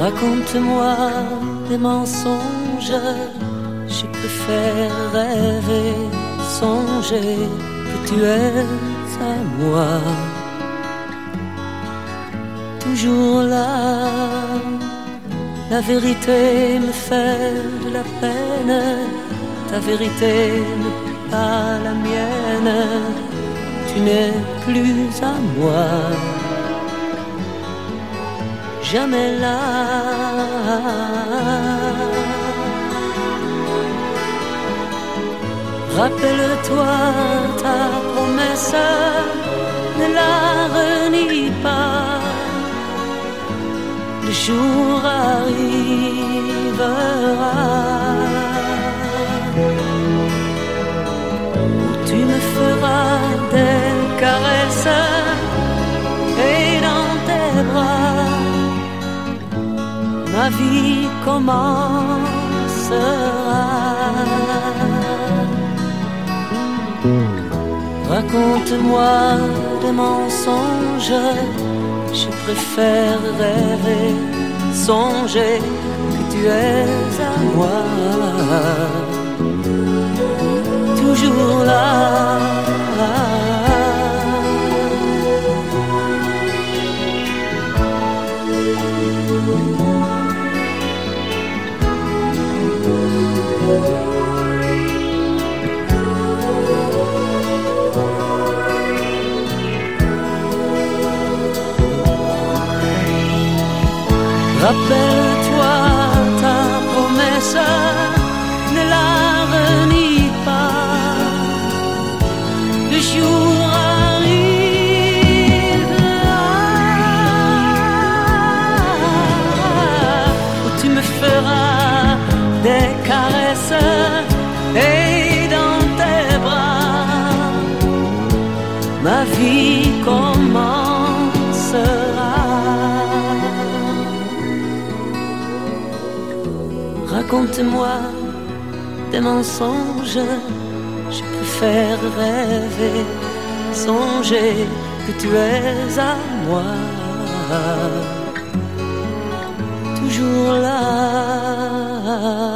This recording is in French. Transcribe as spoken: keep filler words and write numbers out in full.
Raconte-moi des mensonges, je préfère rêver, songer que tu es à moi. Toujours là, la vérité me fait de la peine, ta vérité n'est pas la mienne, tu n'es plus à moi. Jamais là. Rappelle-toi ta promesse, ne la renie pas. Le jour arrivera où tu me feras des caresses et dans tes bras ma vie commencera. Raconte-moi des mensonges, je préfère rêver, songer que tu es à moi. Toujours là. Rappelle-toi ta promesse, ne la renie pas. Le jour arrivera où tu me feras des caresses et dans tes bras ma vie commencera. Raconte-moi des mensonges, je préfère rêver, songer que tu es à moi. Toujours là.